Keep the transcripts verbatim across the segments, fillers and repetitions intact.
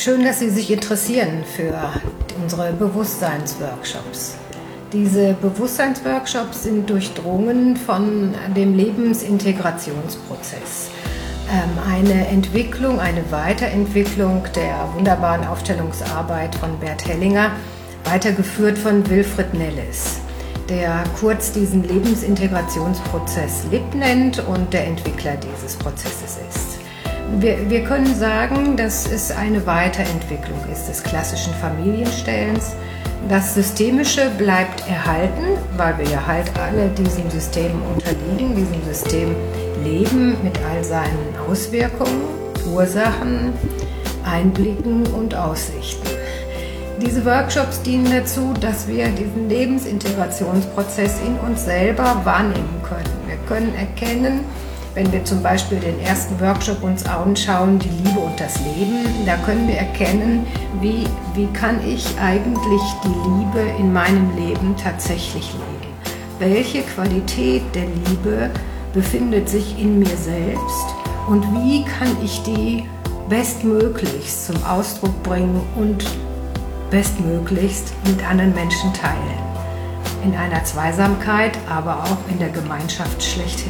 Schön, dass Sie sich interessieren für unsere Bewusstseinsworkshops. Diese Bewusstseinsworkshops sind durchdrungen von dem Lebensintegrationsprozess. Eine Entwicklung, eine Weiterentwicklung der wunderbaren Aufstellungsarbeit von Bert Hellinger, weitergeführt von Wilfried Nelles, der kurz diesen Lebensintegrationsprozess L I B nennt und der Entwickler dieses Prozesses ist. Wir, wir können sagen, dass es eine Weiterentwicklung ist des klassischen Familienstellens. Das Systemische bleibt erhalten, weil wir ja halt alle diesem System unterliegen, diesem System leben mit all seinen Auswirkungen, Ursachen, Einblicken und Aussichten. Diese Workshops dienen dazu, dass wir diesen Lebensintegrationsprozess in uns selber wahrnehmen können. Wir können erkennen, wenn wir zum Beispiel den ersten Workshop uns anschauen, die Liebe und das Leben, da können wir erkennen, wie, wie kann ich eigentlich die Liebe in meinem Leben tatsächlich leben. Welche Qualität der Liebe befindet sich in mir selbst und wie kann ich die bestmöglichst zum Ausdruck bringen und bestmöglichst mit anderen Menschen teilen. In einer Zweisamkeit, aber auch in der Gemeinschaft schlechthin.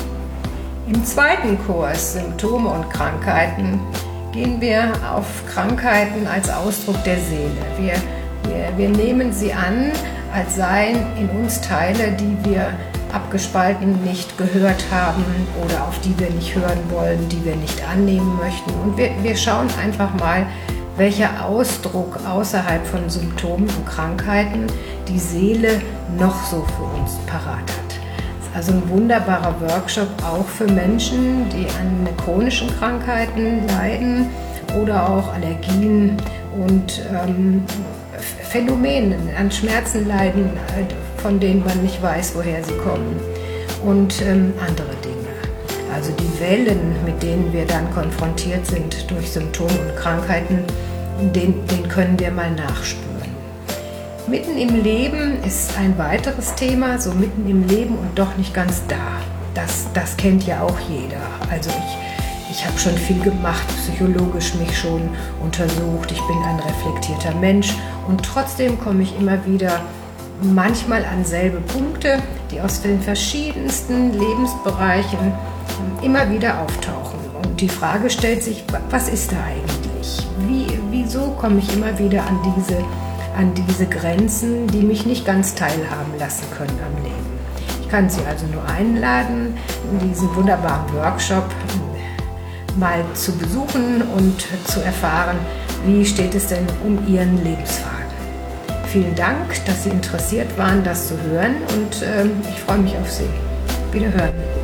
Im zweiten Kurs Symptome und Krankheiten gehen wir auf Krankheiten als Ausdruck der Seele. Wir, wir, wir nehmen sie an, als seien in uns Teile, die wir abgespalten nicht gehört haben oder auf die wir nicht hören wollen, die wir nicht annehmen möchten. Und wir, wir schauen einfach mal, welcher Ausdruck außerhalb von Symptomen und Krankheiten die Seele noch so für uns parat hat. Also ein wunderbarer Workshop auch für Menschen, die an chronischen Krankheiten leiden oder auch Allergien und ähm, Phänomenen, an Schmerzen leiden, von denen man nicht weiß, woher sie kommen und ähm, andere Dinge. Also die Wellen, mit denen wir dann konfrontiert sind durch Symptome und Krankheiten, den, den können wir mal nachspüren. Mitten im Leben ist ein weiteres Thema, so mitten im Leben und doch nicht ganz da. Das, das kennt ja auch jeder. Also ich, ich habe schon viel gemacht, psychologisch mich schon untersucht. Ich bin ein reflektierter Mensch und trotzdem komme ich immer wieder manchmal an selbe Punkte, die aus den verschiedensten Lebensbereichen immer wieder auftauchen. Und die Frage stellt sich, was ist da eigentlich? Wie, wieso komme ich immer wieder an diese an diese Grenzen, die mich nicht ganz teilhaben lassen können am Leben. Ich kann Sie also nur einladen, diesen wunderbaren Workshop mal zu besuchen und zu erfahren, wie steht es denn um Ihren Lebensfaden. Vielen Dank, dass Sie interessiert waren, das zu hören und äh, ich freue mich auf Sie. Wiederhören.